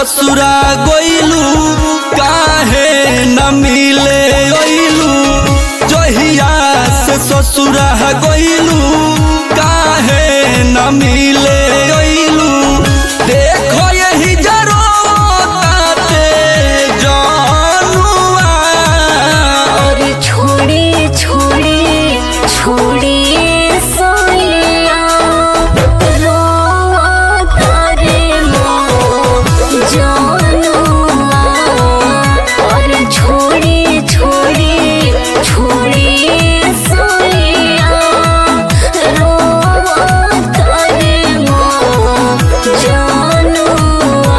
ससुरा गइलू काहे न मिले अइलू जहिया से ससुरा गइलू काहे न मिले अइलू देखो यही जरोताते जानुआ और छोड़ी छोड़ी छोड़ी सोनिया रोता रे मोर जानुआ और छोड़ी छोड़ी छोड़ी सोनिया रोता रे मोर जानुआ।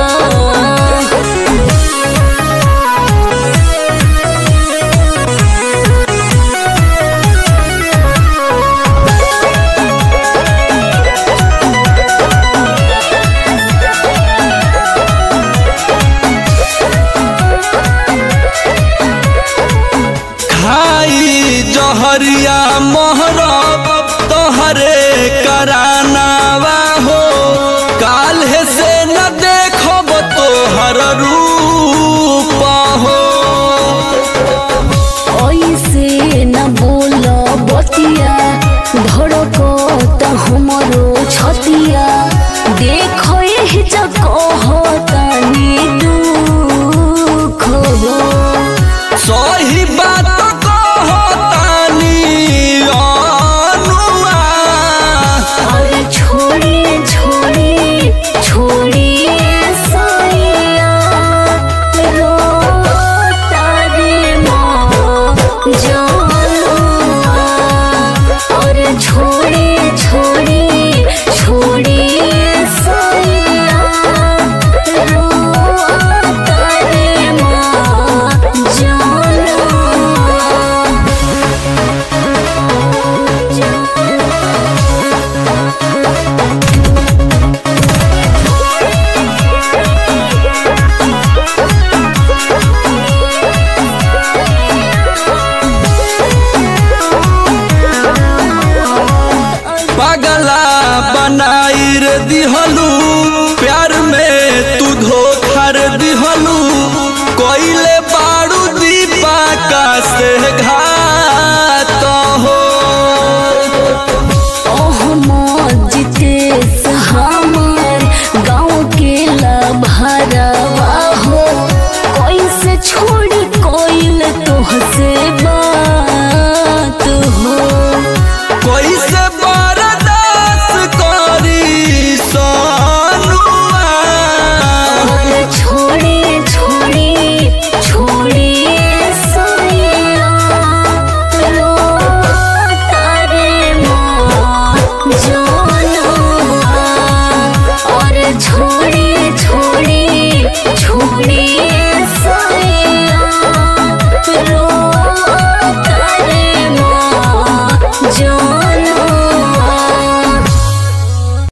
खाई जहरिया मोहरब तोहरे करानावा हो काल्हे से न देखब तोहर रूप हो ऐसे न बोल बतिया धड़कत हमरो छतिया देखो यही जगह तनी दुख हो सही बात कहतानी अनुआ और छोड़ी छोड़ी छोड़ी सैया रोता रे मोर जानुआ और छोड़ी छोड़ी छोड़ी सैया रोता रे मोर जानुआ। पगला बनाई रे दिहलू प्यार में तू धोखा रे दिहलू कोइले बारू दीपा का से घा